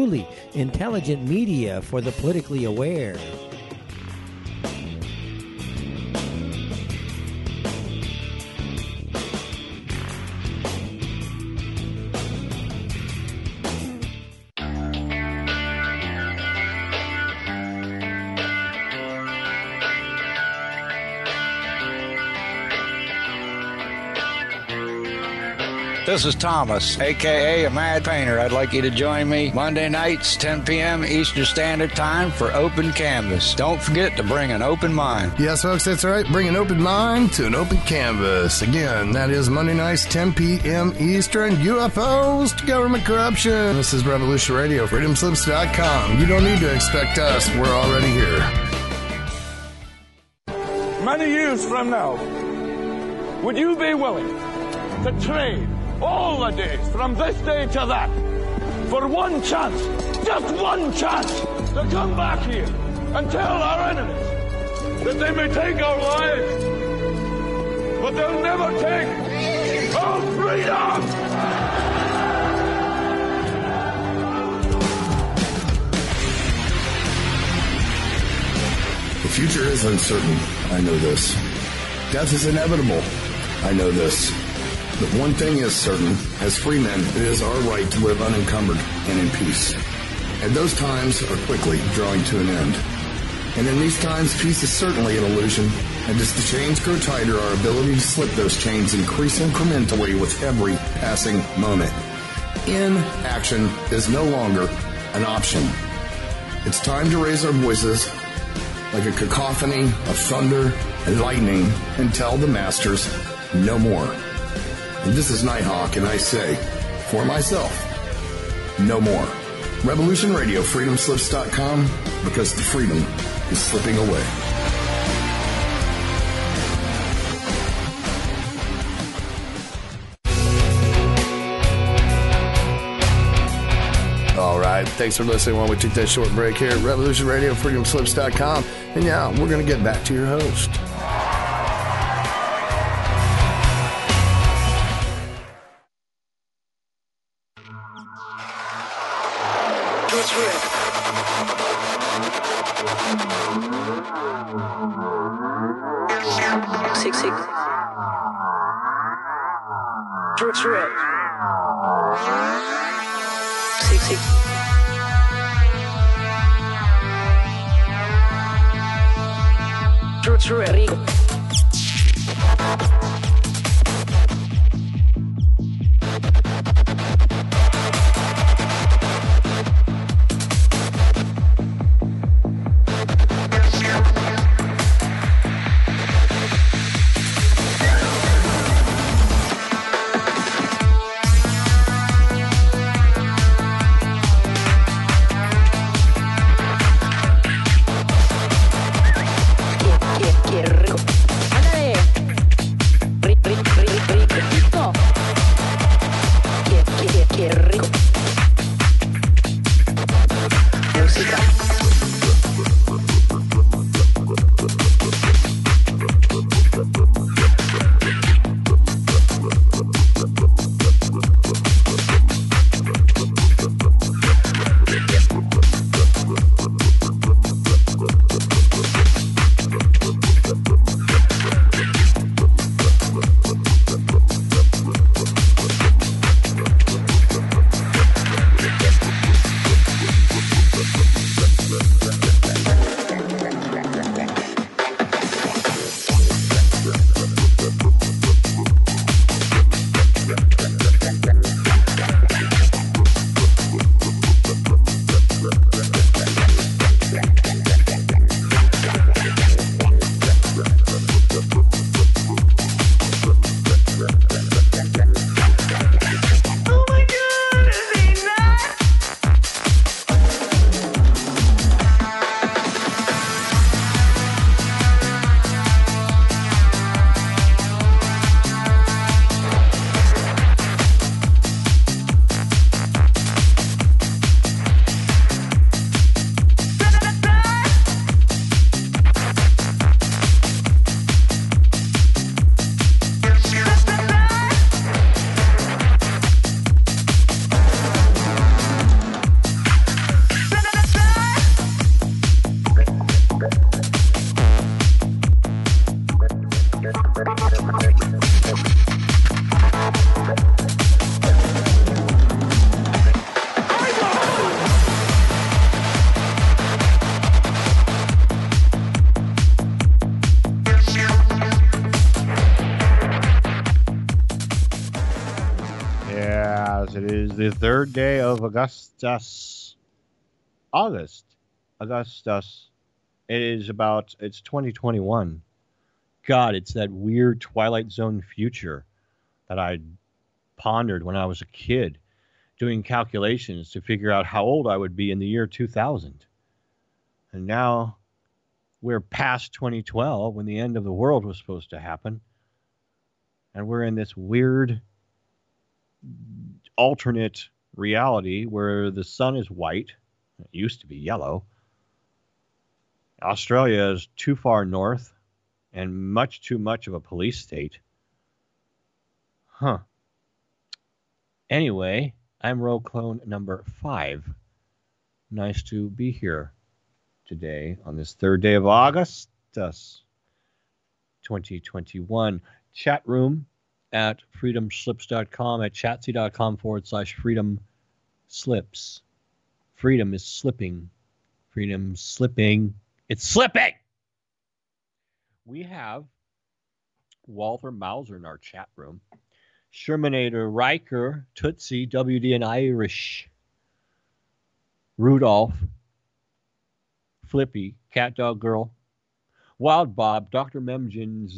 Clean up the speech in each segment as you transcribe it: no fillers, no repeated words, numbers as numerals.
truly intelligent media for the politically aware. This is Thomas, a.k.a. a Mad Painter. I'd like you to join me Monday nights, 10 p.m. Eastern Standard Time for Open Canvas. Don't forget to bring an open mind. Yes, folks, that's right. Bring an open mind to an open canvas. Again, that is Monday nights, 10 p.m. Eastern. UFOs to government corruption. This is Revolution Radio, freedomslips.com. You don't need to expect us. We're already here. Many years from now, would you be willing to trade all the days from this day to that for one chance, just one chance, to come back here and tell our enemies that they may take our lives, but they'll never take our freedom? The future is uncertain. I know this. Death is inevitable. I know this. But one thing is certain, as free men, it is our right to live unencumbered and in peace. And those times are quickly drawing to an end. And in these times, peace is certainly an illusion. And as the chains grow tighter, our ability to slip those chains increase incrementally with every passing moment. Inaction is no longer an option. It's time to raise our voices like a cacophony of thunder and lightning and tell the masters no more. And this is Nighthawk, and I say, for myself, no more. Revolution Radio, freedomslips.com, because the freedom is slipping away. All right, thanks for listening while we took that short break here at Revolution Radio, freedomslips.com. And now we're going to get back to your host. Qué rico. the third day of Augustus. It's 2021. God, it's that weird Twilight Zone future that I pondered when I was a kid, doing calculations to figure out how old I would be in the year 2000. And now we're past 2012 when the end of the world was supposed to happen. And we're in this weird alternate reality where the sun is white. It used to be yellow. Australia is too far north and much too much of a police state. Huh. Anyway, I'm Rogue Clone number 5. Nice to be here today on this third day of August 2021. Chat room at freedomslips.com, at chatsy.com/freedomslips. Freedom is slipping. Freedom's slipping. It's slipping! We have Walter Mauser in our chat room. Shermanator, Riker, Tootsie, WD and Irish, Rudolph, Flippy, Cat Dog Girl, Wild Bob, Dr. Memjing,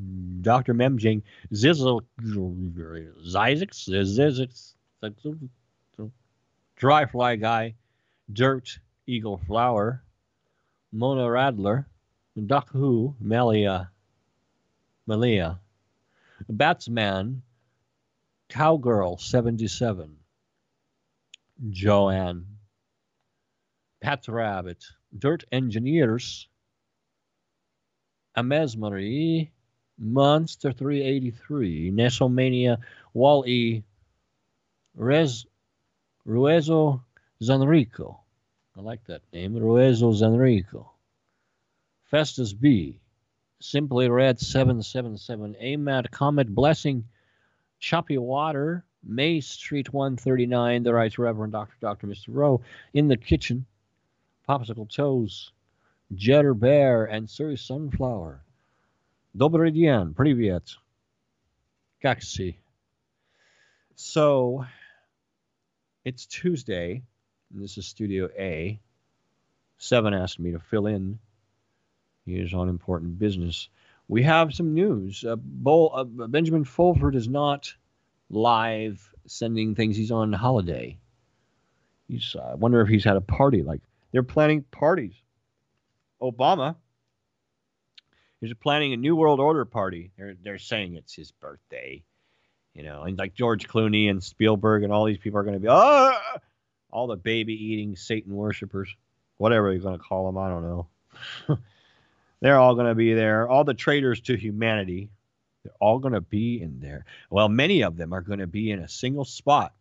Zizzle, Zizix, Dry Fly Guy, Dirt, Eagle Flower, Mona Radler, Doc Who, Malia, Batsman, Cowgirl 77, Joanne, Pat Rabbit, Dirt Engineers, Amesmarie, Monster 383, Nesomania, Wall-E, Ruezo Zanrico. I like that name, Ruezo Zanrico. Festus B, Simply Red 777, Amat Comet Blessing, Choppy Water, May Street 139, the Right Reverend Dr. Mr. Rowe, In the Kitchen, Popsicle Toes, Jetter Bear, and Sir Sunflower. Dobry dien, privyet. Как си? So, it's Tuesday, and this is Studio A. 7 asked me to fill in. He is on important business. We have some news. Benjamin Fulford is not live sending things. He's on holiday. I wonder if he's had a party. Like, they're planning parties. Obama is planning a New World Order party. They're saying it's his birthday. You know, and like George Clooney and Spielberg and all these people are going to be, all the baby-eating Satan worshipers. Whatever you're going to call them, I don't know. They're all going to be there. All the traitors to humanity, they're all going to be in there. Well, many of them are going to be in a single spot.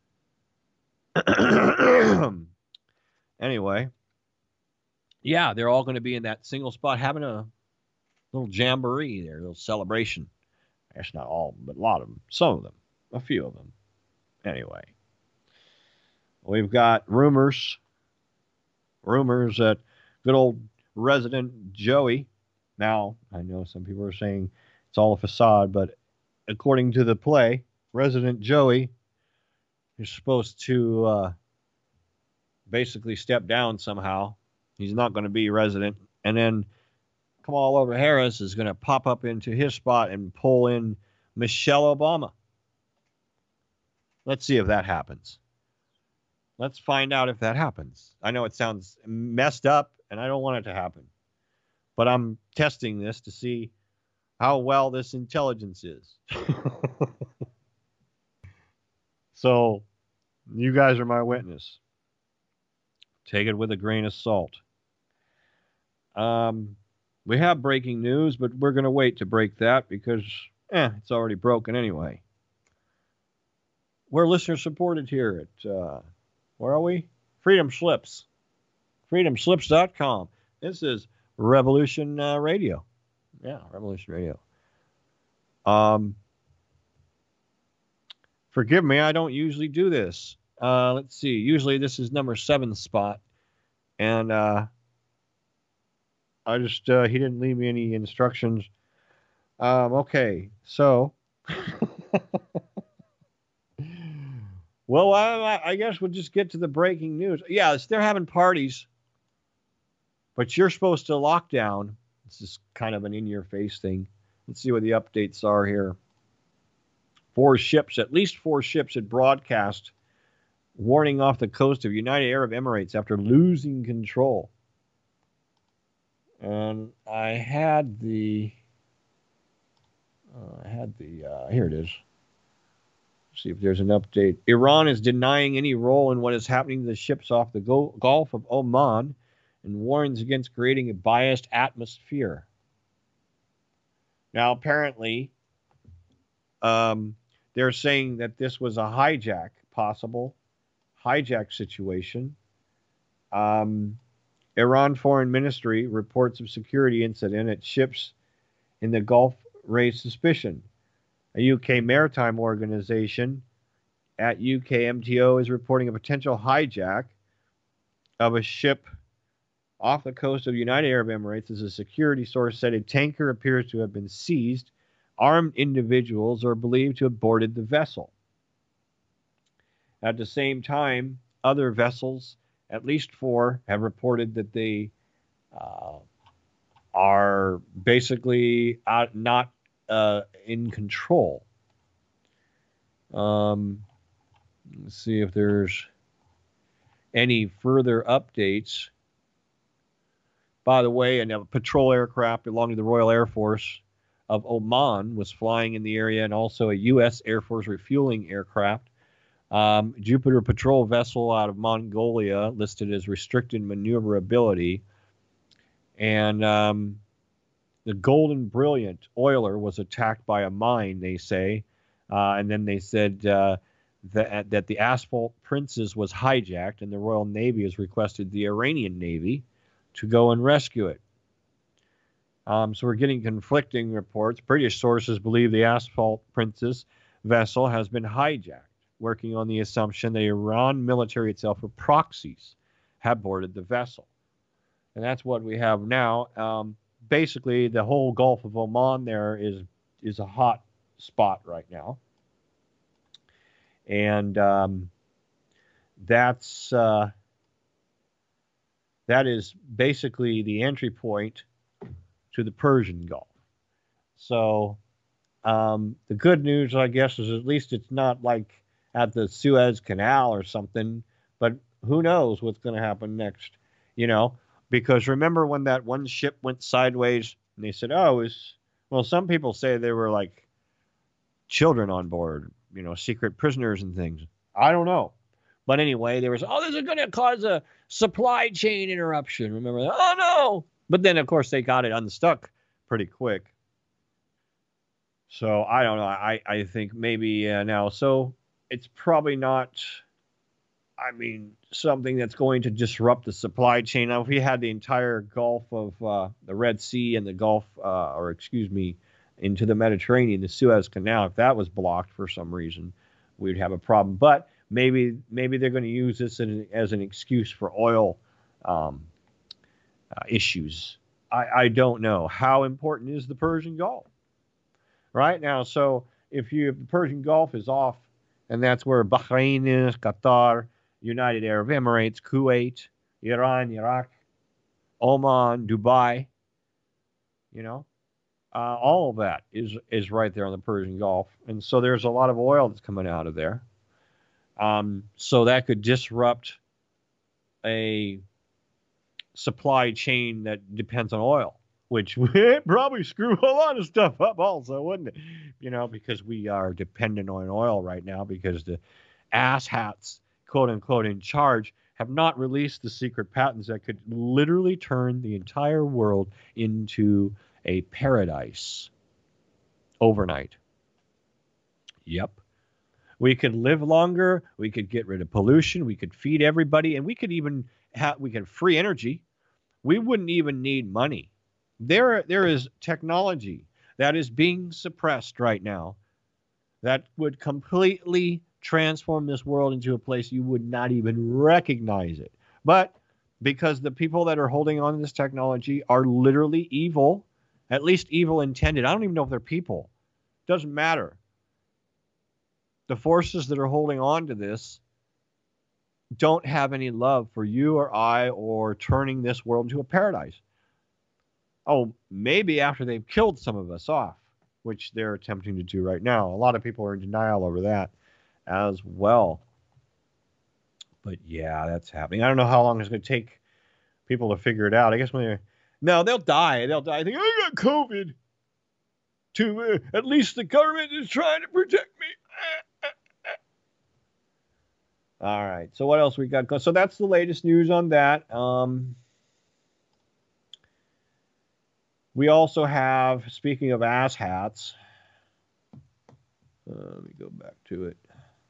Anyway, yeah, they're all going to be in that single spot having a little jamboree there, a little celebration. That's not all, but a lot of them. Some of them. A few of them. Anyway, we've got rumors that good old Resident Joey. Now, I know some people are saying it's all a facade, but according to the play, Resident Joey is supposed to basically step down somehow. He's not going to be resident. And then Kamala Harris is going to pop up into his spot and pull in Michelle Obama. Let's see if that happens. Let's find out if that happens. I know it sounds messed up, and I don't want it to happen. But I'm testing this to see how well this intelligence is. So, you guys are my witness. Take it with a grain of salt. We have breaking news, but we're going to wait to break that because it's already broken anyway. We're listener supported here at, where are we? Freedom Slips. Freedomslips.com. This is Revolution Radio. Yeah, Revolution Radio. Forgive me, I don't usually do this. Let's see. Usually this is number 7 spot. And I just, he didn't leave me any instructions. Okay, so Well, I guess we'll just get to the breaking news. Yeah, they're having parties, but you're supposed to lock down. This is kind of an in-your-face thing. Let's see what the updates are here. At least four ships had broadcast warning off the coast of United Arab Emirates after losing control. And I had the here it is. Let's see if there's an update. Iran is denying any role in what is happening to the ships off the Gulf of Oman and warns against creating a biased atmosphere. Now, apparently, they're saying that this was a possible hijack situation. Iran Foreign Ministry reports of security incident at ships in the Gulf raised suspicion. A UK maritime organization at UKMTO is reporting a potential hijack of a ship off the coast of the United Arab Emirates. As a security source said, a tanker appears to have been seized. Armed individuals are believed to have boarded the vessel. At the same time, other vessels, at least 4, have reported that they are basically not in control. Let's see if there's any further updates. By the way, a patrol aircraft belonging to the Royal Air Force of Oman was flying in the area, and also a U.S. Air Force refueling aircraft. Jupiter patrol vessel out of Mongolia listed as restricted maneuverability. And the Golden Brilliant oiler was attacked by a mine, they say. And then they said that the Asphalt Princess was hijacked, and the Royal Navy has requested the Iranian Navy to go and rescue it. So we're getting conflicting reports. British sources believe the Asphalt Princess vessel has been hijacked, working on the assumption that Iran military itself or proxies have boarded the vessel. And that's what we have now. Basically, the whole Gulf of Oman there is a hot spot right now. And that is basically the entry point to the Persian Gulf. So the good news, I guess, is at least it's not like at the Suez Canal or something, but who knows what's going to happen next, because remember when that one ship went sideways and they said, some people say they were like children on board, secret prisoners and things. I don't know. But anyway, there was, this is going to cause a supply chain interruption. Remember that? Oh, no. But then, of course, they got it unstuck pretty quick. So I don't know. I think maybe now. So it's probably not, something that's going to disrupt the supply chain. Now, if we had the entire Gulf of the Red Sea and the Gulf, into the Mediterranean, the Suez Canal, if that was blocked for some reason, we'd have a problem. But maybe they're going to use this as an excuse for oil issues. I don't know. How important is the Persian Gulf? Right now, so if the Persian Gulf is off, and that's where Bahrain is, Qatar, United Arab Emirates, Kuwait, Iran, Iraq, Oman, Dubai, all of that is right there on the Persian Gulf. And so there's a lot of oil that's coming out of there. So that could disrupt a supply chain that depends on oil, which would probably screw a lot of stuff up also, wouldn't it? Because we are dependent on oil right now because the asshats, quote unquote, in charge have not released the secret patents that could literally turn the entire world into a paradise overnight. Yep. We could live longer. We could get rid of pollution. We could feed everybody, and we could even we could free energy. We wouldn't even need money. There is technology that is being suppressed right now that would completely transform this world into a place you would not even recognize it. But because the people that are holding on to this technology are literally evil, at least evil intended. I don't even know if they're people. Doesn't matter. the forces that are holding on to this don't have any love for you or I or turning this world into a paradise. Oh, maybe after they've killed some of us off, which they're attempting to do right now. A lot of people are in denial over that as well. But yeah, that's happening. I don't know how long it's going to take people to figure it out. I guess no, they'll die. They'll die. I think I got COVID. At least the government is trying to protect me. All right. So what else we got? So that's the latest news on that. We also have, speaking of asshats, let me go back to it.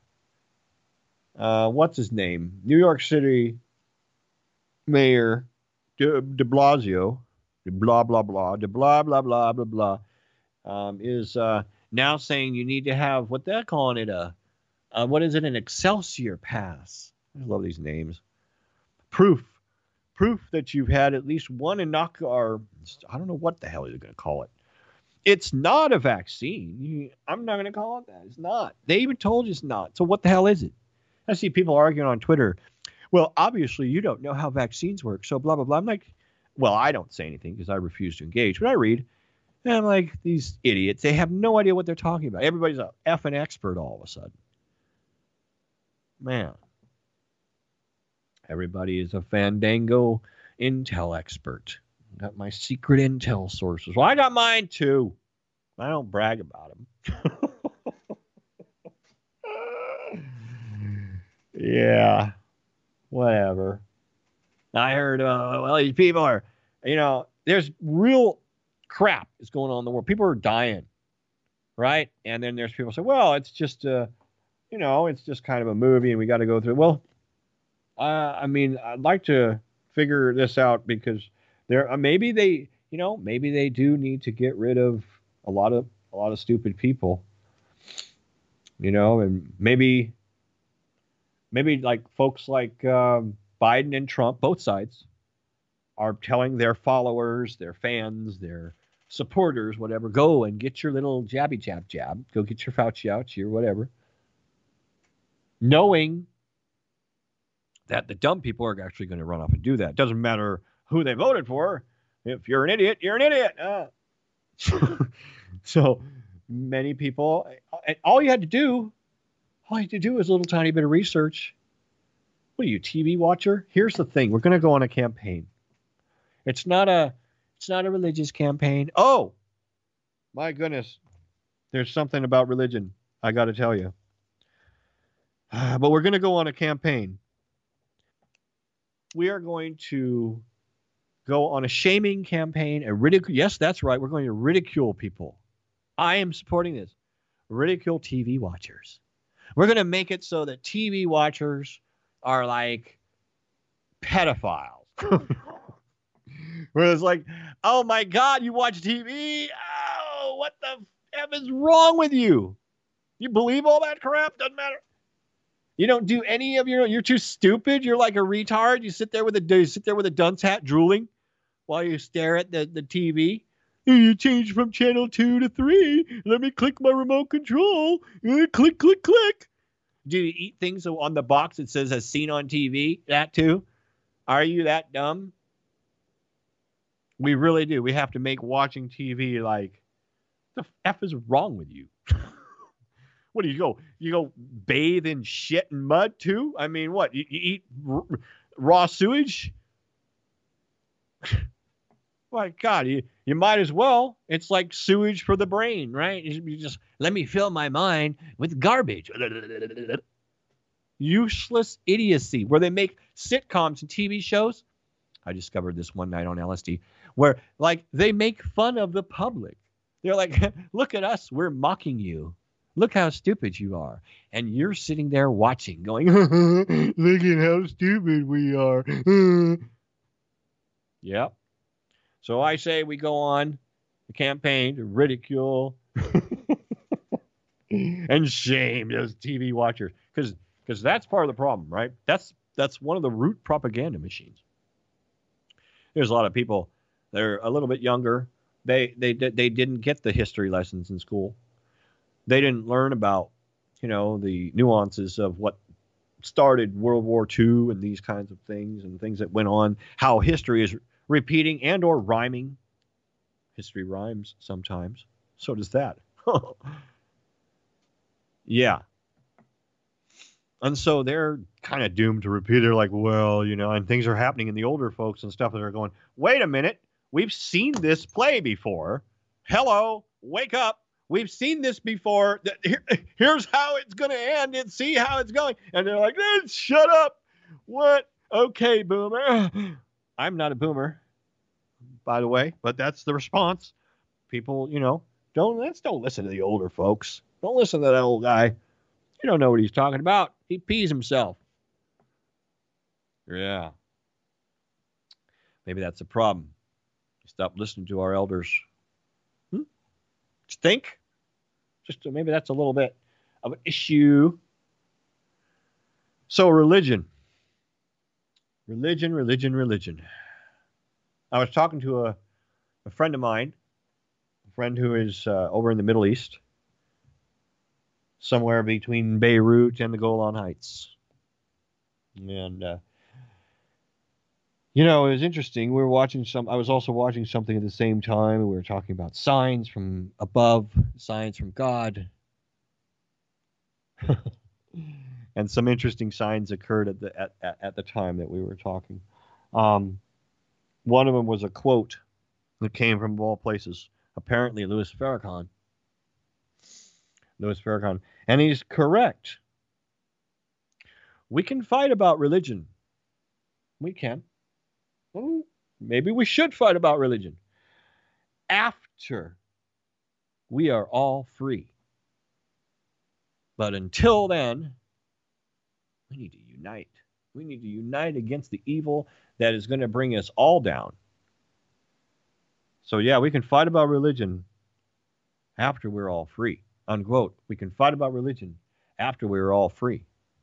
What's his name? New York City Mayor de Blasio, de blah, blah, blah, de blah, blah, blah, blah, blah, is now saying you need to have, what they're calling it, what is it, an Excelsior pass. I love these names. Proof that you've had at least one inocular, I don't know what the hell you're going to call it. It's not a vaccine. I'm not going to call it that. It's not. They even told you it's not. So what the hell is it? I see people arguing on Twitter. Well, obviously you don't know how vaccines work, so blah, blah, blah. I'm like, well, I don't say anything because I refuse to engage. But I read, and I'm like, these idiots, they have no idea what they're talking about. Everybody's a effing expert all of a sudden. Man. Everybody is a Fandango intel expert. Got my secret intel sources. Well, I got mine too. I don't brag about them. Yeah, whatever. I heard, well, these people are, there's real crap is going on in the world. People are dying, right? And then there's people say, well, it's just, it's just kind of a movie and we got to go through. Well, I'd like to figure this out because maybe they do need to get rid of a lot of stupid people, and maybe like folks like Biden and Trump, both sides, are telling their followers, their fans, their supporters, whatever, go and get your little jabby jab. Go get your Fauci or whatever. Knowing that the dumb people are actually going to run off and do that. Doesn't matter who they voted for. If you're an idiot, you're an idiot. So many people, all you had to do is a little tiny bit of research. What are you, TV watcher? Here's the thing. We're going to go on a campaign. It's not a religious campaign. Oh, my goodness. There's something about religion I got to tell you. But we're going to go on a campaign. We are going to go on a shaming campaign and ridicule. Yes, that's right. We're going to ridicule people. I am supporting this. Ridicule TV watchers. We're going to make it so that TV watchers are like pedophiles. Where it's like, oh my God, you watch TV? Oh, what the F is wrong with you? You believe all that crap? Doesn't matter. You don't do any of you're too stupid. You're like a retard. You sit there with a dunce hat drooling while you stare at the TV. You change from channel 2 to 3. Let me click my remote control. Click, click, click. Do you eat things on the box that says as seen on TV? That too? Are you that dumb? We really do. We have to make watching TV like, the F is wrong with you? What do you go? You go bathe in shit and mud too? I mean, what? You eat raw sewage? My God, you might as well. It's like sewage for the brain, right? You just let me fill my mind with garbage. Useless idiocy. Where they make sitcoms and TV shows. I discovered this one night on LSD, where like they make fun of the public. They're like, look at us, we're mocking you. Look how stupid you are. And you're sitting there watching, going, look at how stupid we are. Yep. So I say we go on the campaign to ridicule and shame those TV watchers. Because that's part of the problem, right? That's one of the root propaganda machines. There's a lot of people that are a little bit younger. They didn't get the history lessons in school. They didn't learn about, the nuances of what started World War II and these kinds of things and things that went on, how history is repeating and or rhyming. History rhymes sometimes. So does that. Yeah. And so they're kind of doomed to repeat. They're like, well, and things are happening in the older folks and stuff that are going, wait a minute. We've seen this play before. Hello, wake up. We've seen this before. Here's how it's going to end and see how it's going. And they're like, shut up. What? Okay, boomer. I'm not a boomer, by the way, but that's the response. People, don't listen to the older folks. Don't listen to that old guy. You don't know what he's talking about. He pees himself. Yeah. Maybe that's the problem. Stop listening to our elders. Think? Maybe that's a little bit of an issue. So religion. Religion. I was talking to a friend of mine, a friend who is over in the Middle East, somewhere between Beirut and the Golan Heights. And, it was interesting. We were watching I was also watching something at the same time. We were talking about signs from above, signs from God. And some interesting signs occurred at the time that we were talking. One of them was a quote that came from, of all places, apparently Louis Farrakhan. And he's correct. We can fight about religion. We can. Well, maybe we should fight about religion after we are all free. But until then, we need to unite. We need to unite against the evil that is going to bring us all down. So yeah, we can fight about religion after we're all free. Unquote. We can fight about religion after we're all free.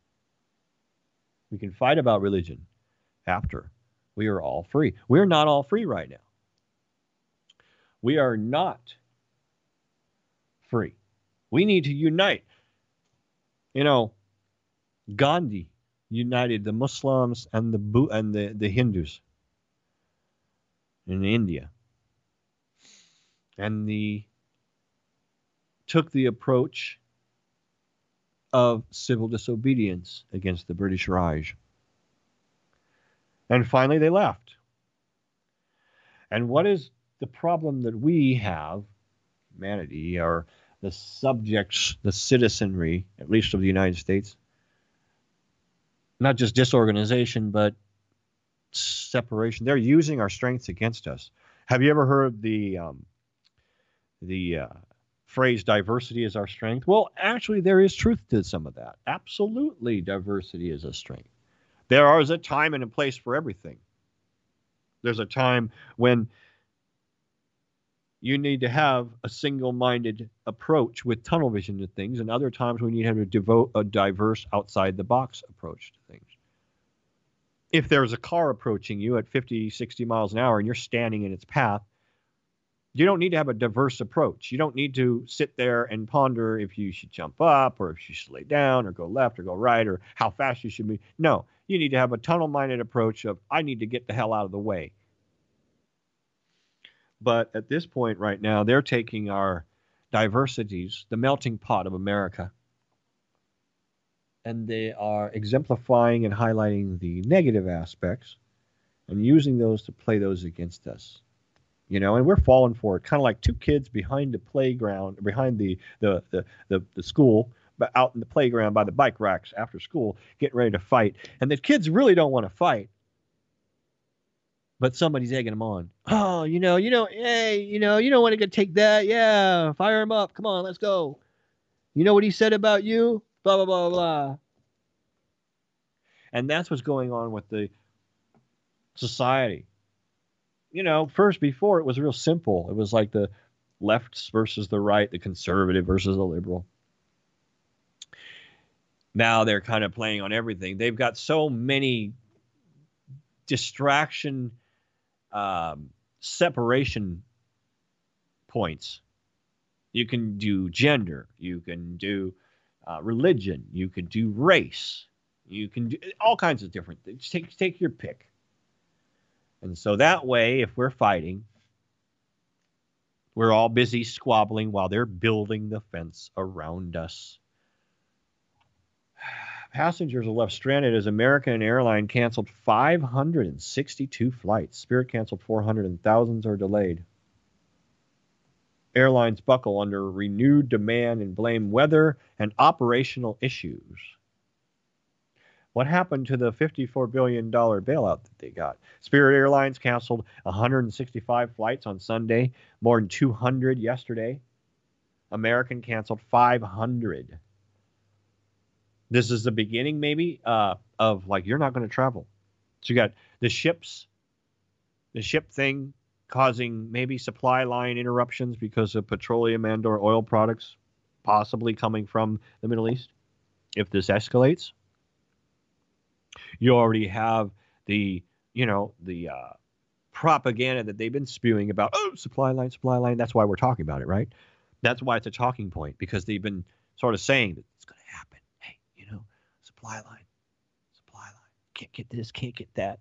We can fight about religion after we are all free. We're not all free right now. We are not free. We need to unite. Gandhi united the Muslims and the Hindus in India. And took the approach of civil disobedience against the British Raj. And finally they left. And what is the problem that we have, humanity, or the subjects, the citizenry, at least of the United States? Not just disorganization, but separation. They're using our strengths against us. Have you ever heard the phrase diversity is our strength? Well, actually, there is truth to some of that. Absolutely, diversity is a strength. There is a time and a place for everything. There's a time when you need to have a single-minded approach with tunnel vision to things, and other times when you have to devote a diverse outside-the-box approach to things. If there's a car approaching you at 50, 60 miles an hour and you're standing in its path, you don't need to have a diverse approach. You don't need to sit there and ponder if you should jump up or if you should lay down or go left or go right or how fast you should be. No, you need to have a tunnel-minded approach of, I need to get the hell out of the way. But at this point right now, they're taking our diversities, the melting pot of America, and they are exemplifying and highlighting the negative aspects and using those to play those against us. And we're falling for it, kind of like two kids behind the playground, behind the school, but out in the playground by the bike racks after school, getting ready to fight. And the kids really don't want to fight, but somebody's egging them on. Oh, hey, you don't want to take that. Yeah, fire him up. Come on, let's go. You know what he said about you? Blah, blah, blah, blah. And that's what's going on with the society. First, before, it was real simple. It was like the left versus the right, the conservative versus the liberal. Now they're kind of playing on everything. They've got so many distraction, separation points. You can do gender. You can do religion. You could do race. You can do all kinds of different things. Take your pick. And so that way, if we're fighting, we're all busy squabbling while they're building the fence around us. Passengers are left stranded as American Airlines canceled 562 flights. Spirit canceled 400 and thousands are delayed. Airlines buckle under renewed demand and blame weather and operational issues. What happened to the $54 billion bailout that they got? Spirit Airlines canceled 165 flights on Sunday, more than 200 yesterday. American canceled 500. This is the beginning, maybe, of like, you're not going to travel. So you got the ship thing causing maybe supply line interruptions because of petroleum and or oil products possibly coming from the Middle East. If this escalates, you already have the propaganda that they've been spewing about, supply line. That's why we're talking about it, right? That's why it's a talking point, because they've been sort of saying that it's going to happen. Hey, supply line. Can't get this, can't get that.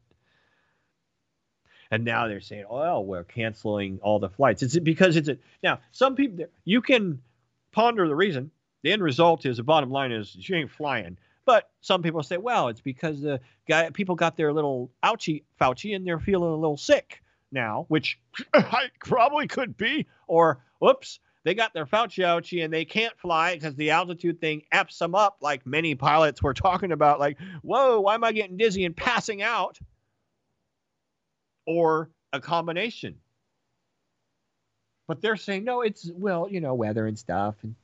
And now they're saying, we're canceling all the flights. It's because now some people, you can ponder the reason. The end result is, the bottom line is, you ain't flying. But some people say, well, it's because people got their little ouchie Fauci and they're feeling a little sick now, which probably could be. Or, whoops, they got their Fauci ouchie and they can't fly because the altitude thing F's them up, like many pilots were talking about, like, whoa, why am I getting dizzy and passing out? Or a combination. But they're saying, no, it's, weather and stuff. And,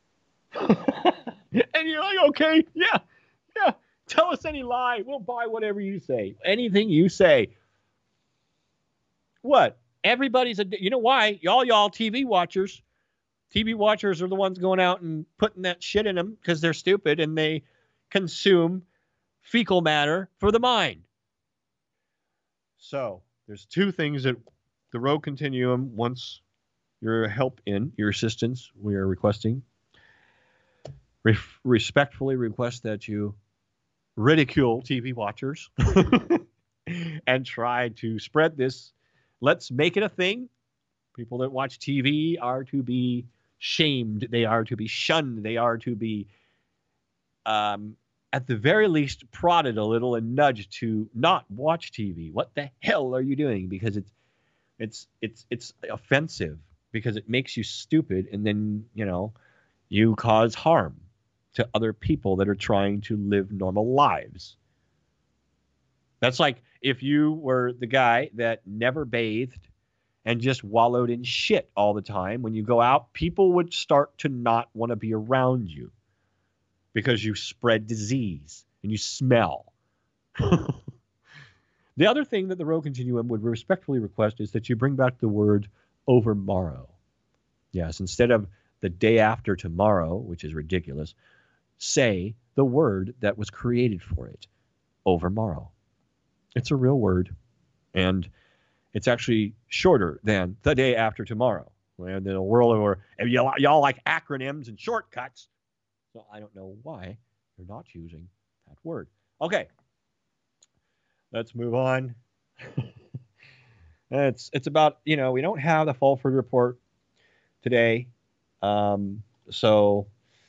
and you're like, okay, yeah. Tell us any lie. We'll buy whatever you say. Anything you say. What? Everybody's you know why? Y'all TV watchers are the ones going out and putting that shit in them because they're stupid and they consume fecal matter for the mind. So there's two things that the Rogue Continuum wants your help in, your assistance. We are requesting. Respectfully request that you ridicule TV watchers and try to spread this. Let's make it a thing. People that watch TV are to be shamed. They are to be shunned. They are to be, at the very least, prodded a little and nudged to not watch TV. What the hell are you doing? Because it's offensive, because it makes you stupid, and then you cause harm to other people that are trying to live normal lives. That's like if you were the guy that never bathed and just wallowed in shit all the time. When you go out, people would start to not want to be around you because you spread disease and you smell. The other thing that the Rogue Continuum would respectfully request is that you bring back the word overmorrow. Yes, instead of the day after tomorrow, which is ridiculous, say the word that was created for it, overmorrow. It's a real word, and it's actually shorter than the day after tomorrow. And in a world where y'all like acronyms and shortcuts, so I don't know why you're not using that word. Okay, let's move on. It's about, we don't have the Fulford report today, so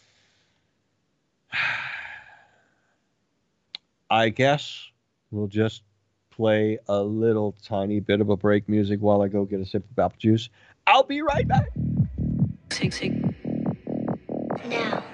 I guess we'll just play a little tiny bit of a break music while I go get a sip of apple juice. I'll be right back. Now.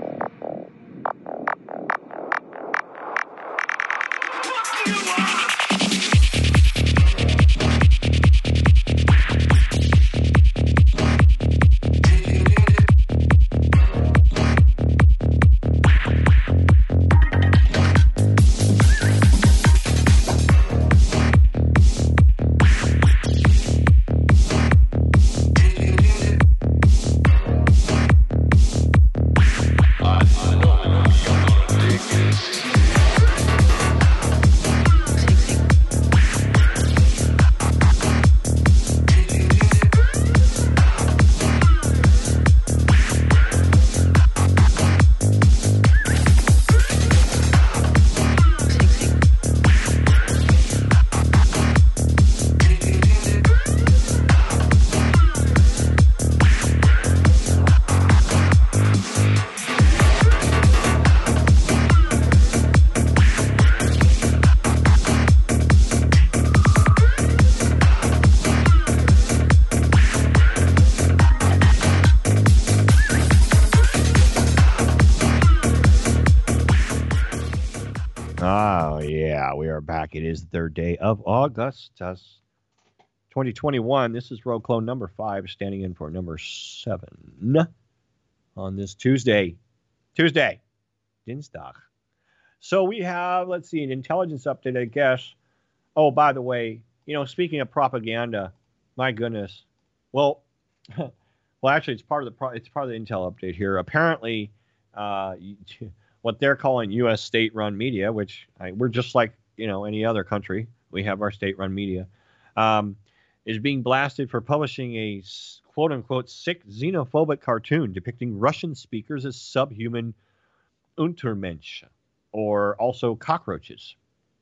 are back. It is the third day of Augustus 2021. This is row clone number 5, standing in for number 7 on this Tuesday. Dienstag. So we have, let's see, an intelligence update, I guess. Oh, by the way, speaking of propaganda, my goodness. Well, actually, it's part of the intel update here. Apparently, what they're calling U.S. state-run media, which we're just like any other country. We have our state-run media, is being blasted for publishing a quote-unquote sick xenophobic cartoon depicting Russian speakers as subhuman Untermensch, or also cockroaches.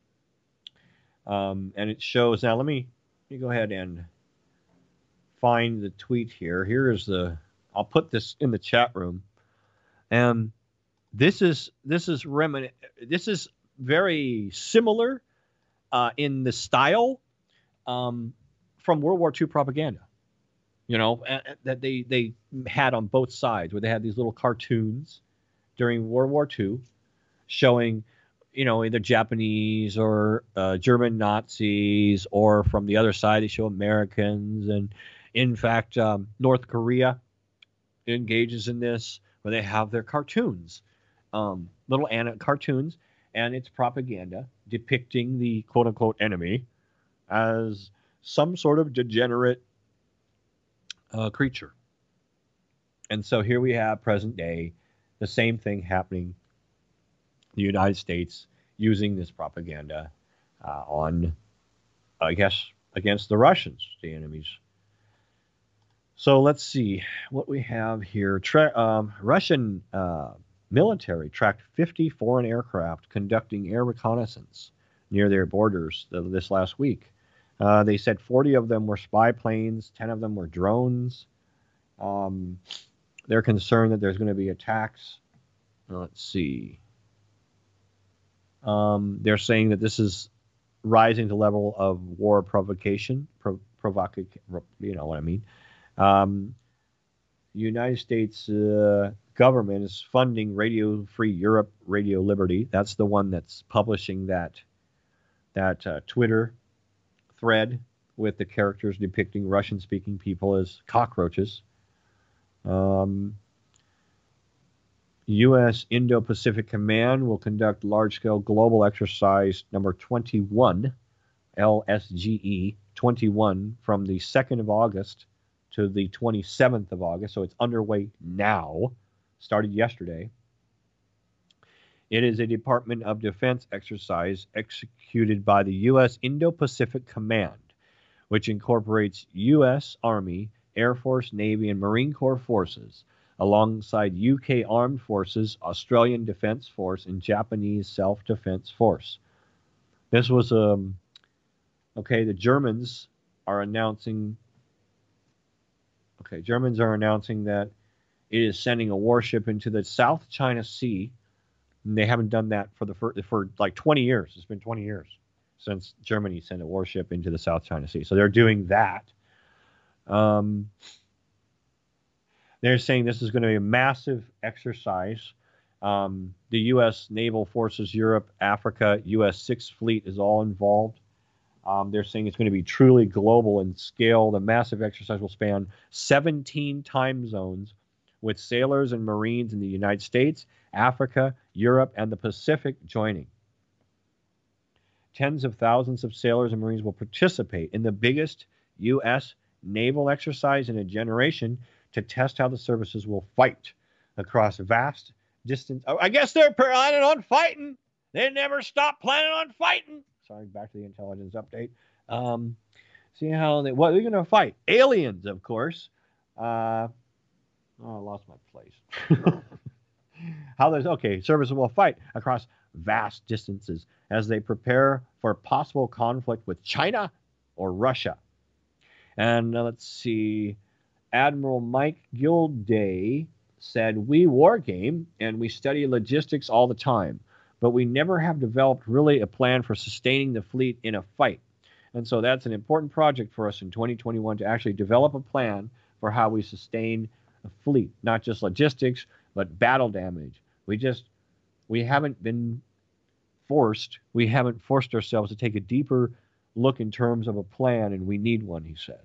And it shows, now let me go ahead and find the tweet here. I'll put this in the chat room. And this is very similar in the style from World War II propaganda. That they had on both sides, where they had these little cartoons during World War II showing, either Japanese or German Nazis, or from the other side they show Americans. And in fact, North Korea engages in this, where they have their cartoons, little cartoons, and it's propaganda depicting the quote-unquote enemy as some sort of degenerate creature. And so here we have present day, the same thing happening. The United States using this propaganda on, I guess, against the Russians, the enemies. So let's see what we have here. Russian military tracked 50 foreign aircraft conducting air reconnaissance near their borders this last week. They said 40 of them were spy planes, 10 of them were drones. They're concerned that there's going to be attacks. Let's see. They're saying that this is rising to level of war provocation. You know what I mean. United States government is funding Radio Free Europe, Radio Liberty. That's the one that's publishing that Twitter thread with the characters depicting Russian-speaking people as cockroaches. U.S. Indo-Pacific Command will conduct large-scale global exercise number 21, LSGE 21, from the 2nd of August to the 27th of August. So it's underway now, started yesterday. It is a Department of Defense exercise executed by the U.S. Indo-Pacific Command, which incorporates U.S. Army, Air Force, Navy, and Marine Corps forces, alongside UK Armed Forces, Australian Defence Force, and Japanese Self-Defense Force. This was, the Germans are announcing that it is sending a warship into the South China Sea. And they haven't done that for like 20 years. It's been 20 years since Germany sent a warship into the South China Sea. So they're doing that. They're saying this is going to be a massive exercise. The U.S. Naval Forces, Europe, Africa, U.S. 6th Fleet is all involved. They're saying it's going to be truly global in scale. The massive exercise will span 17 time zones, with sailors and Marines in the United States, Africa, Europe, and the Pacific joining. Tens of thousands of sailors and Marines will participate in the biggest U.S. naval exercise in a generation to test how the services will fight across vast distance. Oh, I guess they're planning on fighting. They never stop planning on fighting. Sorry, back to the intelligence update. See how what they're going to fight? Aliens, of course. I lost my place. Services will fight across vast distances as they prepare for possible conflict with China or Russia. And let's see. Admiral Mike Gilday said, "We wargame and we study logistics all the time, but we never have developed really a plan for sustaining the fleet in a fight. And so that's an important project for us in 2021 to actually develop a plan for how we sustain a fleet, not just logistics, but battle damage. We haven't been haven't forced ourselves to take a deeper look in terms of a plan, and we need one, he says.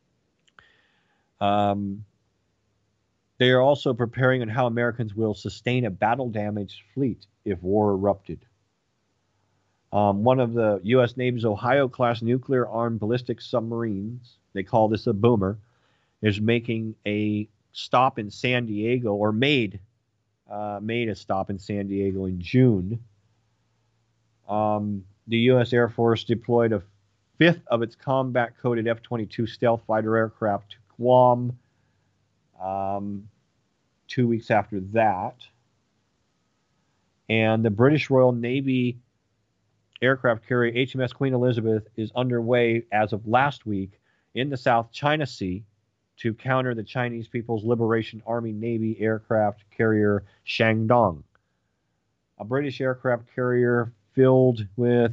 They are also preparing on how Americans will sustain a battle-damaged fleet if war erupted. One of the U.S. Navy's Ohio-class nuclear-armed ballistic submarines, they call this a boomer, is making a stop in San Diego, or made a stop in San Diego in June. The U.S. Air Force deployed a fifth of its combat-coded F-22 stealth fighter aircraft to Guam 2 weeks after that. And the British Royal Navy aircraft carrier HMS Queen Elizabeth is underway as of last week in the South China Sea to counter the Chinese People's Liberation Army Navy aircraft carrier Shandong, a British aircraft carrier filled with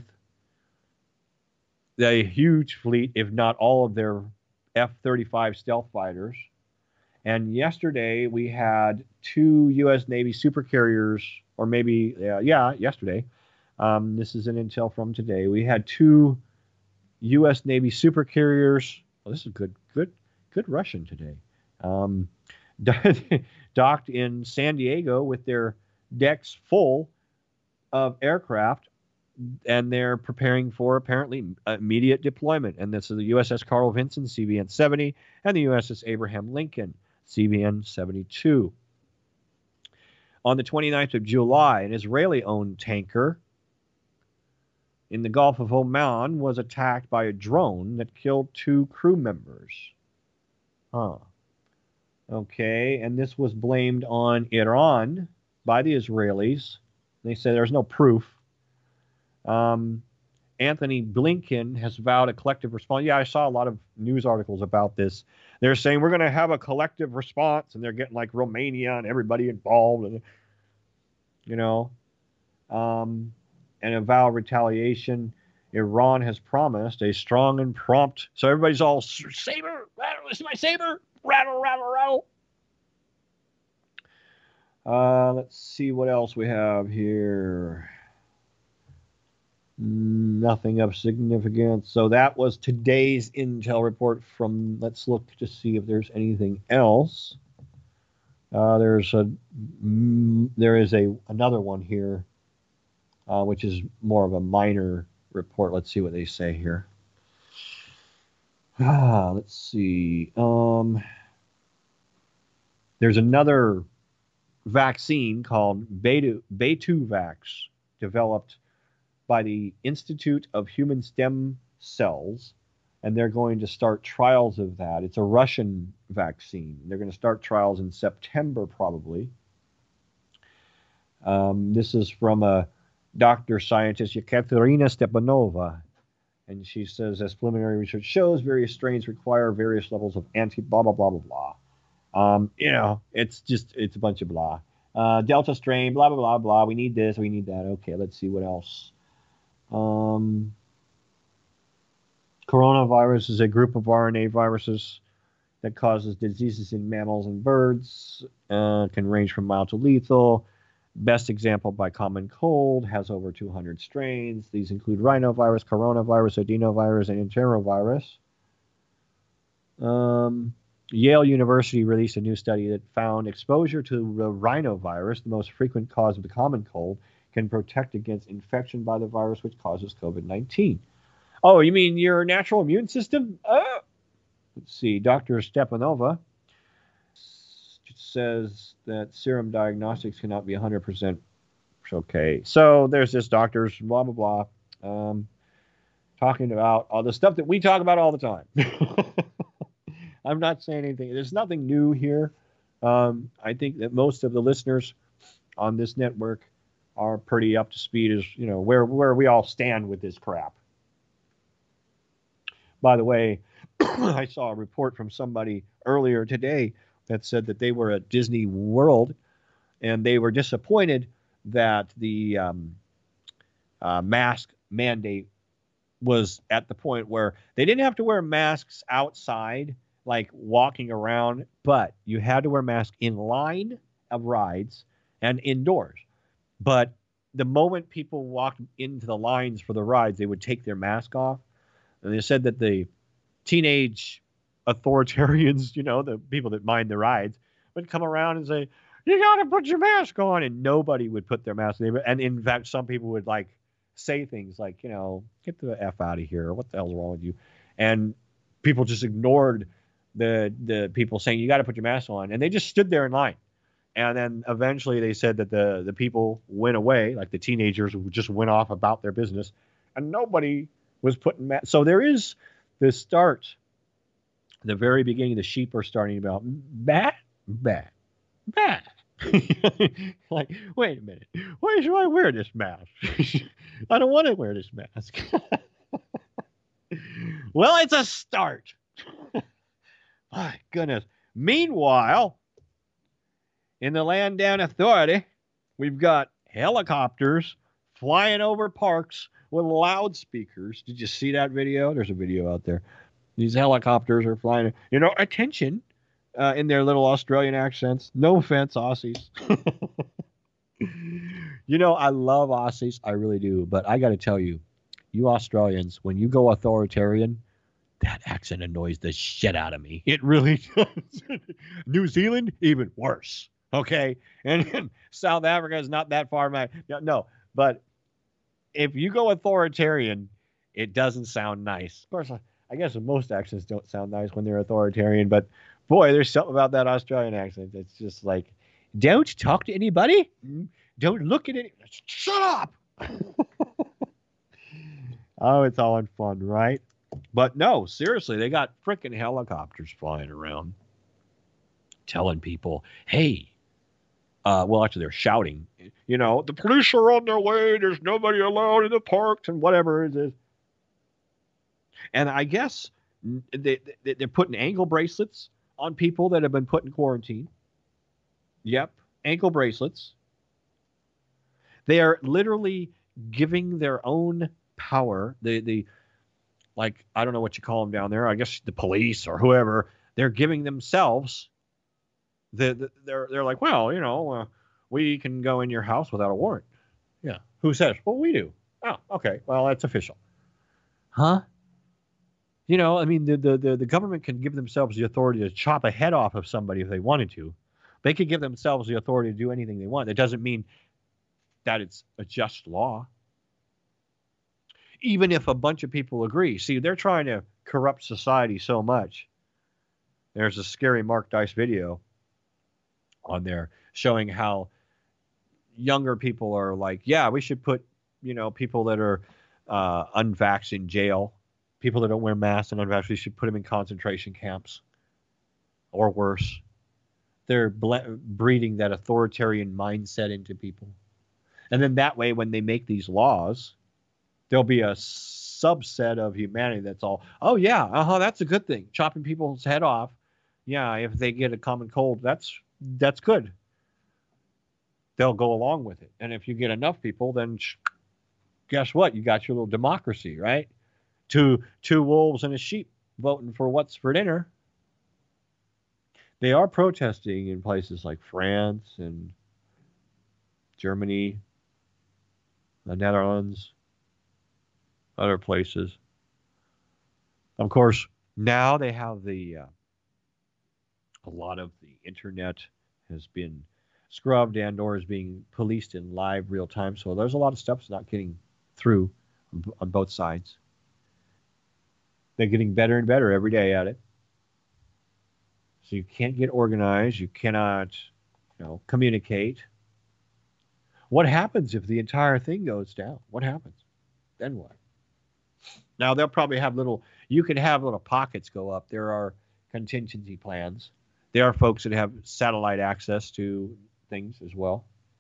a huge fleet, if not all of their F-35 stealth fighters. And yesterday we had 2 U.S. Navy supercarriers, or maybe, yesterday. This is an intel from today. We had 2 U.S. Navy supercarriers. Oh, this is good Russian today. Docked in San Diego with their decks full of aircraft, and they're preparing for apparently immediate deployment. And this is the USS Carl Vinson, CVN-70, and the USS Abraham Lincoln, CVN-72. On the 29th of July, an Israeli-owned tanker in the Gulf of Oman was attacked by a drone that killed 2 crew members. Okay, and this was blamed on Iran by the Israelis. They say there's no proof. Anthony Blinken has vowed a collective response. Yeah, I saw a lot of news articles about this. They're saying we're going to have a collective response, and they're getting like Romania and everybody involved, and and a vow of retaliation. Iran has promised a strong and prompt. So everybody's all saber, rattle. This is my saber, rattle, rattle, rattle. Let's see what else we have here. Nothing of significance. So that was today's intel report from. Let's look to see if there's anything else. There is another one here, which is more of a minor report. Let's see what they say here. Let's see. There's another vaccine called Betuvax, developed by the Institute of Human Stem Cells, and they're going to start trials of that. It's a Russian vaccine. They're going to start trials in September, probably. This is from a doctor scientist, Yekaterina Stepanova, and she says, as preliminary research shows, various strains require various levels of blah, blah, blah, blah, blah. It's a bunch of blah. Delta strain, blah, blah, blah, blah. We need this, we need that. Okay, let's see what else. Coronavirus is a group of RNA viruses that causes diseases in mammals and birds, can range from mild to lethal. Best example by common cold, has over 200 strains. These include rhinovirus, coronavirus, adenovirus, and enterovirus. Yale University released a new study that found exposure to the rhinovirus, the most frequent cause of the common cold, can protect against infection by the virus which causes COVID-19. Oh, you mean your natural immune system? Let's see. Dr. Stepanova says that serum diagnostics cannot be 100% okay. So there's this doctors, blah, blah, blah, talking about all the stuff that we talk about all the time. I'm not saying anything. There's nothing new here. I think that most of the listeners on this network are pretty up to speed as, where we all stand with this crap. By the way, I saw a report from somebody earlier today that said that they were at Disney World and they were disappointed that the mask mandate was at the point where they didn't have to wear masks outside, like walking around, but you had to wear masks in line of rides and indoors. But the moment people walked into the lines for the rides, they would take their mask off. And they said that the teenage authoritarians, the people that mind the rides, would come around and say, "You got to put your mask on," and nobody would put their mask on. And in fact, some people would say things like, "Get the F out of here. What the hell's wrong with you?" And people just ignored the people saying, "You got to put your mask on," and they just stood there in line. And then eventually they said that the people went away, like the teenagers just went off about their business, and nobody was putting masks. So there is the start. The very beginning, the sheep are starting about bat. Like, wait a minute, why should I wear this mask? I don't want to wear this mask. Well, it's a start. My goodness. Meanwhile, in the Land Down Authority, we've got helicopters flying over parks with loudspeakers. Did you see that video? There's a video out there. These helicopters are flying, attention, in their little Australian accents. No offense, Aussies. I love Aussies. I really do. But I got to tell you, you Australians, when you go authoritarian, that accent annoys the shit out of me. It really does. New Zealand, even worse. Okay? And South Africa is not that far back. No. But if you go authoritarian, it doesn't sound nice. Of course, I guess most accents don't sound nice when they're authoritarian, but boy, there's something about that Australian accent. It's just like, don't talk to anybody. Don't look at it. Shut up. Oh, it's all in fun, right? But no, seriously, they got freaking helicopters flying around telling people, hey, actually they're shouting, the police are on their way. There's nobody allowed in the parks and whatever it is. And I guess they're putting ankle bracelets on people that have been put in quarantine. Yep, ankle bracelets. They are literally giving their own power. I don't know what you call them down there. I guess the police or whoever. They're giving themselves. They're like, well, we can go in your house without a warrant. Yeah. Who says? Well, we do. Oh, okay. Well, that's official. Huh? The government can give themselves the authority to chop a head off of somebody if they wanted to. They could give themselves the authority to do anything they want. That doesn't mean that it's a just law. Even if a bunch of people agree. See, they're trying to corrupt society so much. There's a scary Mark Dice video on there showing how younger people are like, yeah, we should put, people that are unvaxxed in jail. People that don't wear masks and unvaxxed, we should put them in concentration camps or worse. They're breeding that authoritarian mindset into people. And then that way, when they make these laws, there'll be a subset of humanity that's all, oh, yeah, that's a good thing. Chopping people's head off. Yeah, if they get a common cold, that's good. They'll go along with it. And if you get enough people, then guess what? You got your little democracy, right? Two wolves and a sheep voting for what's for dinner. They are protesting in places like France and Germany, the Netherlands, other places. Of course, now they have a lot of the internet has been scrubbed and or is being policed in live real time. So there's a lot of stuff that's not getting through on both sides. They're getting better and better every day at it. So you can't get organized. You cannot, communicate. What happens if the entire thing goes down? What happens? Then what? Now they'll probably have you can have little pockets go up. There are contingency plans. There are folks that have satellite access to things as well.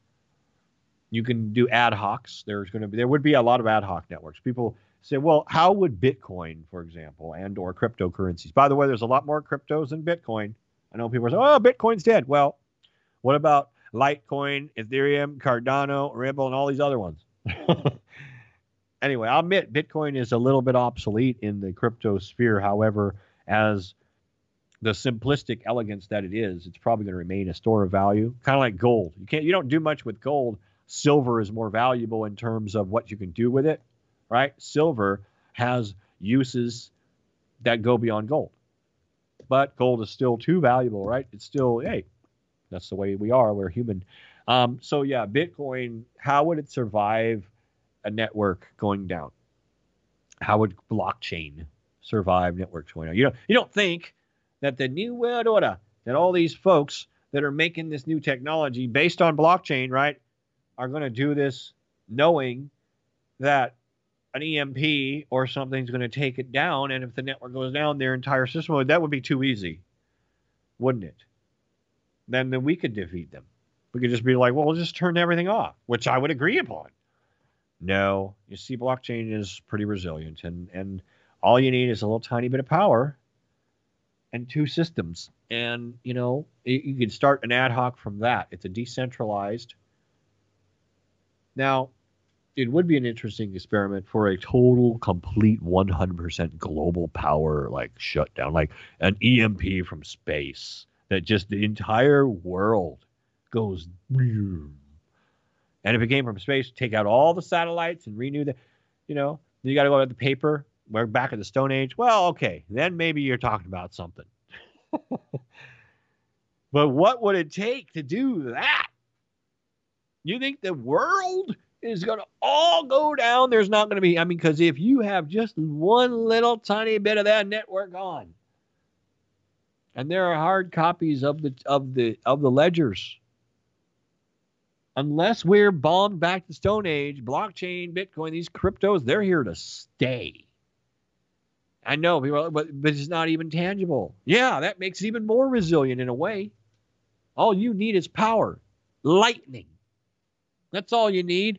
You can do ad hocs. There would be a lot of ad hoc networks. People say, well, how would Bitcoin, for example, and or cryptocurrencies? By the way, there's a lot more cryptos than Bitcoin. I know people say, oh, Bitcoin's dead. Well, what about Litecoin, Ethereum, Cardano, Ripple, and all these other ones? Anyway, I'll admit Bitcoin is a little bit obsolete in the crypto sphere. However, as the simplistic elegance that it is, it's probably going to remain a store of value, kind of like gold. You don't do much with gold silver is more valuable in terms of what you can do with it, right? Silver has uses that go beyond gold. But gold is still too valuable, right? It's still, hey, that's the way we are. We're human. So yeah, Bitcoin, how would it survive a network going down? How would blockchain survive networks going down? You don't think that the new world order, that all these folks that are making this new technology based on blockchain, right, are going to do this knowing that an EMP or something's going to take it down, and if the network goes down, their entire system, that would be too easy, wouldn't it? Then we could defeat them. We could just be like, well, we'll just turn everything off, which I would agree upon. No, you see, blockchain is pretty resilient, and all you need is a little tiny bit of power and two systems. And, you can start an ad hoc from that. It's a decentralized. Now, it would be an interesting experiment for a total, complete 100% global power, like shutdown, like an EMP from space that just the entire world goes. And if it came from space, take out all the satellites and renew the, you got to go at the paper. We're back at the Stone Age. Well, okay, then maybe you're talking about something. But what would it take to do that? You think the world is going to all go down? There's not going to be, because if you have just one little tiny bit of that network on, and there are hard copies of the ledgers, unless we're bombed back to Stone Age, blockchain, Bitcoin, these cryptos, they're here to stay. I know, but it's not even tangible. Yeah, that makes it even more resilient in a way. All you need is power, lightning. That's all you need.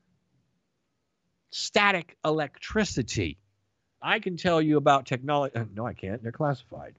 Static electricity. I can tell you about technology. No, I can't. They're classified.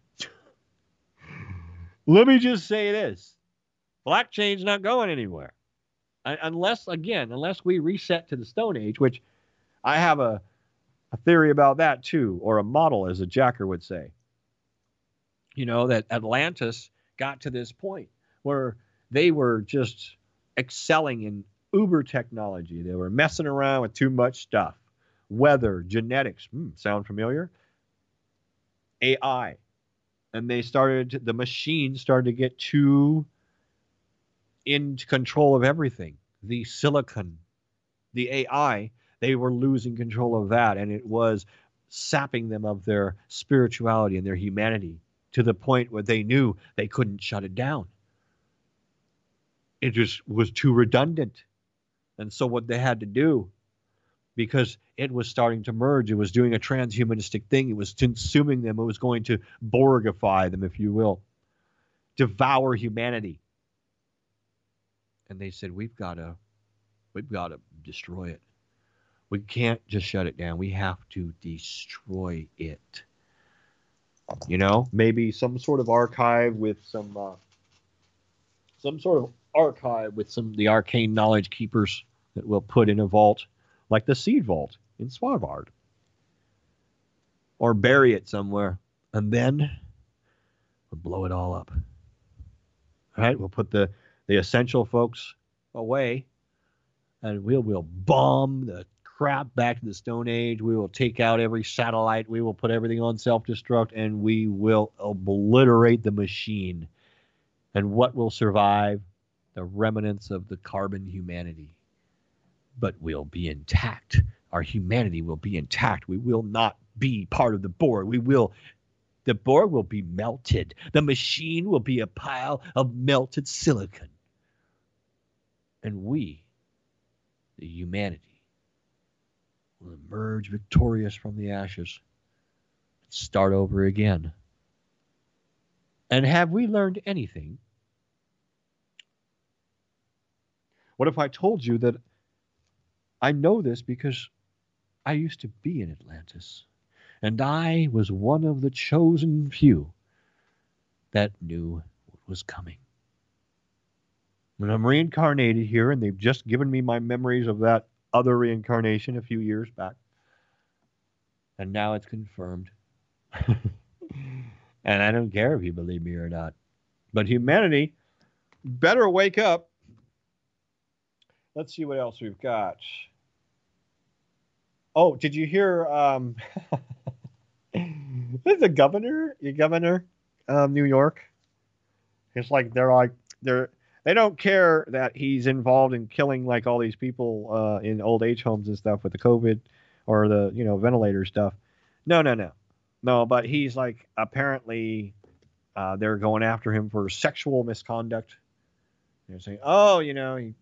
Let me just say this. Blockchain's not going anywhere. Unless we reset to the Stone Age, which I have a theory about that too, or a model, as a jacker would say. That Atlantis got to this point where they were just excelling in uber technology. They were messing around with too much stuff. Weather, genetics, sound familiar? AI. And the machines started to get too in control of everything. The silicon, the AI, they were losing control of that, and it was sapping them of their spirituality and their humanity to the point where they knew they couldn't shut it down. It just was too redundant. And so what they had to do, because it was starting to merge, it was doing a transhumanistic thing, it was consuming them, it was going to Borgify them, if you will, devour humanity. And they said, we've got to destroy it. We can't just shut it down. We have to destroy it. Maybe some sort of archive with the arcane knowledge keepers that we'll put in a vault, like the seed vault in Svalbard, or bury it somewhere, and then we'll blow it all up. All right, we'll put the essential folks away, and we will bomb the crap back to the Stone Age. We will take out every satellite. We will put everything on self-destruct, and we will obliterate the machine. And what will survive? The remnants of the carbon humanity. But we'll be intact. Our humanity will be intact. We will not be part of the Borg. The Borg will be melted. The machine will be a pile of melted silicon. And we, the humanity, will emerge victorious from the ashes and start over again. And have we learned anything? What if I told you that I know this because I used to be in Atlantis, and I was one of the chosen few that knew what was coming. When I'm reincarnated here, and they've just given me my memories of that other reincarnation a few years back, and now it's confirmed. And I don't care if you believe me or not. But humanity better wake up. Let's see what else we've got. Oh, did you hear the governor of New York? It's like they don't care that he's involved in killing like all these people in old age homes and stuff with the COVID or the ventilator stuff. No. But he's like apparently they're going after him for sexual misconduct. They're saying, oh, he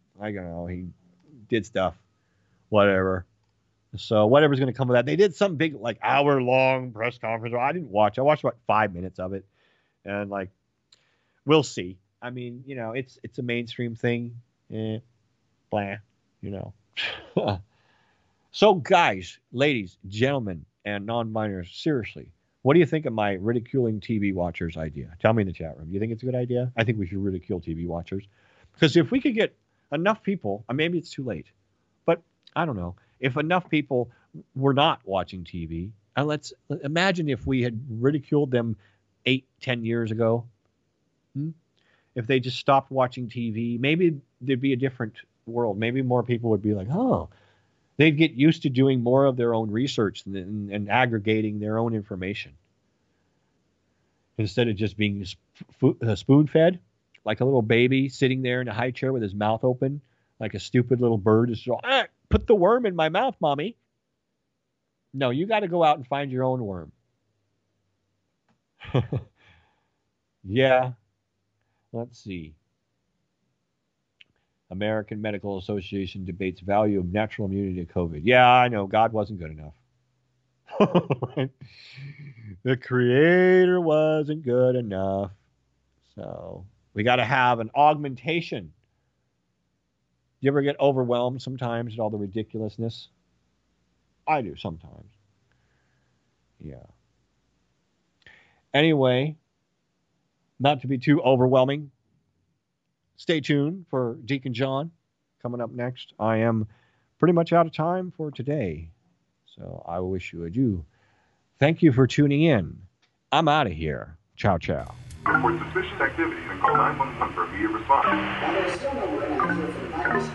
did stuff, whatever. So whatever's going to come of that. They did some big like hour-long press conference. I didn't watch. I watched about 5 minutes of it, and like, we'll see. I mean, it's a mainstream thing. Blah, So guys, ladies, gentlemen, and non-biners, seriously, what do you think of my ridiculing TV watchers idea? Tell me in the chat room. Do you think it's a good idea? I think we should ridicule TV watchers. Because if we could get enough people, maybe it's too late, but I don't know. If enough people were not watching TV, and let's imagine if we had ridiculed them 8-10 years ago. If they just stopped watching TV, maybe there'd be a different world. Maybe more people would be like, oh, they'd get used to doing more of their own research and aggregating their own information. Instead of just being spoon-fed, like a little baby sitting there in a high chair with his mouth open, like a stupid little bird. Just put the worm in my mouth, mommy. No, you got to go out and find your own worm. Yeah. Let's see. American Medical Association debates value of natural immunity to COVID. Yeah, I know. God wasn't good enough. The Creator wasn't good enough. So we got to have an augmentation. You ever get overwhelmed sometimes at all the ridiculousness? I do sometimes. Yeah. Anyway, not to be too overwhelming, stay tuned for Deacon John coming up next. I am pretty much out of time for today, so I wish you adieu. Thank you for tuning in. I'm out of here. Ciao, ciao. Report suspicious activity and call 911 for immediate response. Now, there's still no word on here from the virus.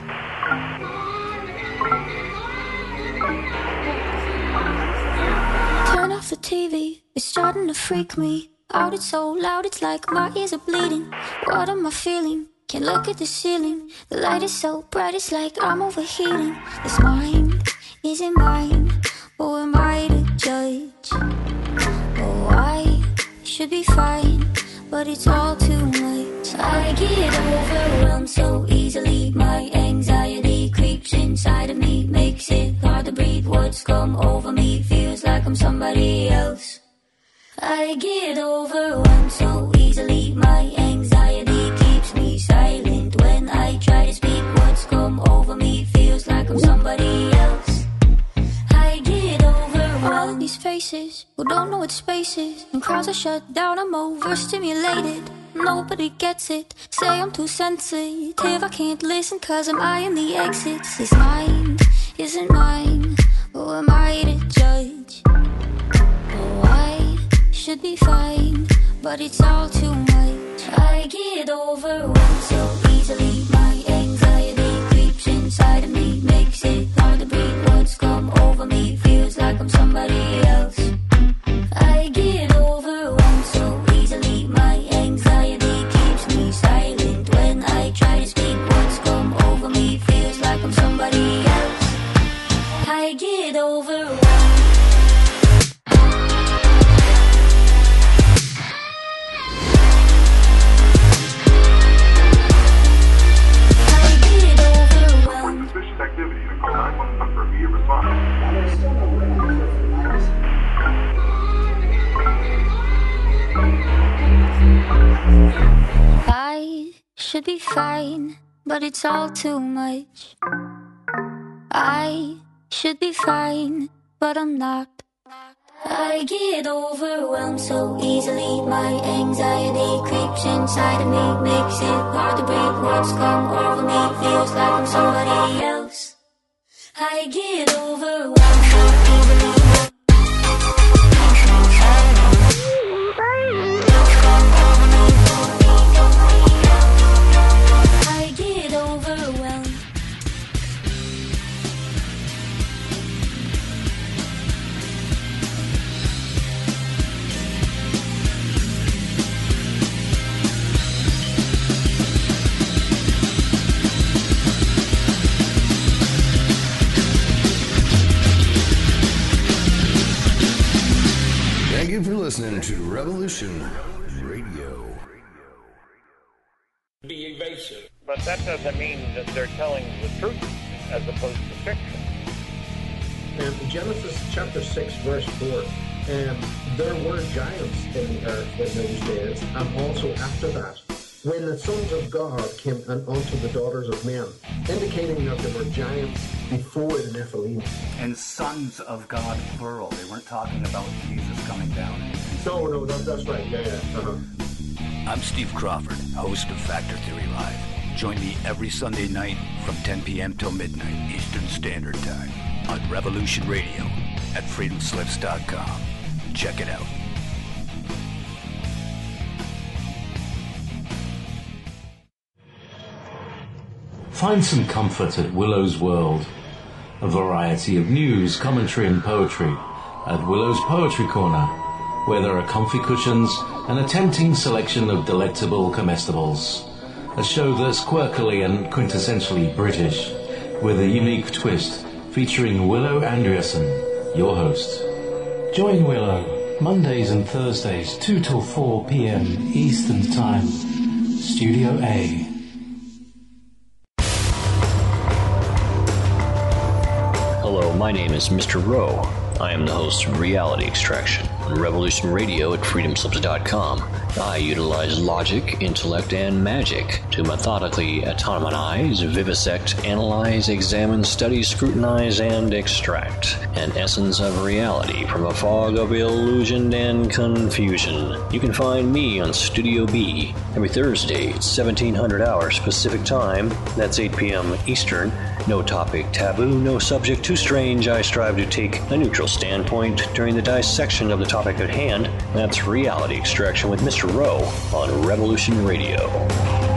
Turn off the TV, it's starting to freak me out. It's so loud, it's like my ears are bleeding. What am I feeling? Can't look at the ceiling. The light is so bright, it's like I'm overheating. This mind isn't mine. Who am I to judge? Oh, I should be fine, but it's all too much. I get overwhelmed so easily. My anxiety creeps inside of me, makes it hard to breathe. What's come over me feels like I'm somebody else. I get overwhelmed so easily. My anxiety keeps me silent when I try to speak. What's come over me feels like I'm somebody else. I get overwhelmed. These faces who don't know what space is, and crowds are shut down. I'm overstimulated. Nobody gets it. Say I'm too sensitive. I can't listen cause I'm eyeing the exits. This mind isn't mine. Who am I to judge? Oh, I should be fine, but it's all too much. I get overwhelmed so easily. My anxiety creeps inside of me, makes it hard to breathe. What's come over me feels like I'm somebody else. I get overwhelmed so easily. My anxiety keeps me silent when I try to speak. What's come over me feels like I'm somebody else. I get overwhelmed. Suspicious activity and call 911 for immediate response. Now, there's still no word on here from the virus. I should be fine, but it's all too much. I should be fine, but I'm not. I get overwhelmed so easily. My anxiety creeps inside of me, makes it hard to breathe. What's come over me feels like I'm somebody else. I get overwhelmed so easily. I get overwhelmed. listening to Revolution Radio. Be evasive. But that doesn't mean that they're telling the truth as opposed to fiction. In Genesis chapter 6, verse 4, there were giants in the earth in those days, and also after that, when the sons of God came unto the daughters of men, indicating that there were giants before the Nephilim. And sons of God, plural. They weren't talking about Jesus coming down. No, that's right. Yeah. Uh-huh. I'm Steve Crawford, host of Factor Theory Live. Join me every Sunday night from 10 p.m. till midnight Eastern Standard Time on Revolution Radio at freedomslips.com. Check it out. Find some comfort at Willow's World. A variety of news, commentary and poetry at Willow's Poetry Corner, where there are comfy cushions and a tempting selection of delectable comestibles. A show that's quirkily and quintessentially British, with a unique twist, featuring Willow Andreasen, your host. Join Willow, Mondays and Thursdays, 2 till 4 p.m. Eastern Time. Studio A. Hello, my name is Mr. Rowe. I am the host of Reality Extraction on Revolution Radio at freedomslips.com. I utilize logic, intellect, and magic to methodically autonomize, vivisect, analyze, examine, study, scrutinize, and extract an essence of reality from a fog of illusion and confusion. You can find me on Studio B every Thursday at 1700 hours Pacific Time. That's 8 p.m. Eastern. No topic taboo, no subject too strange. I strive to take a neutral standpoint during the dissection of the topic at hand. That's Reality Extraction with Mr. Rowe on Revolution Radio.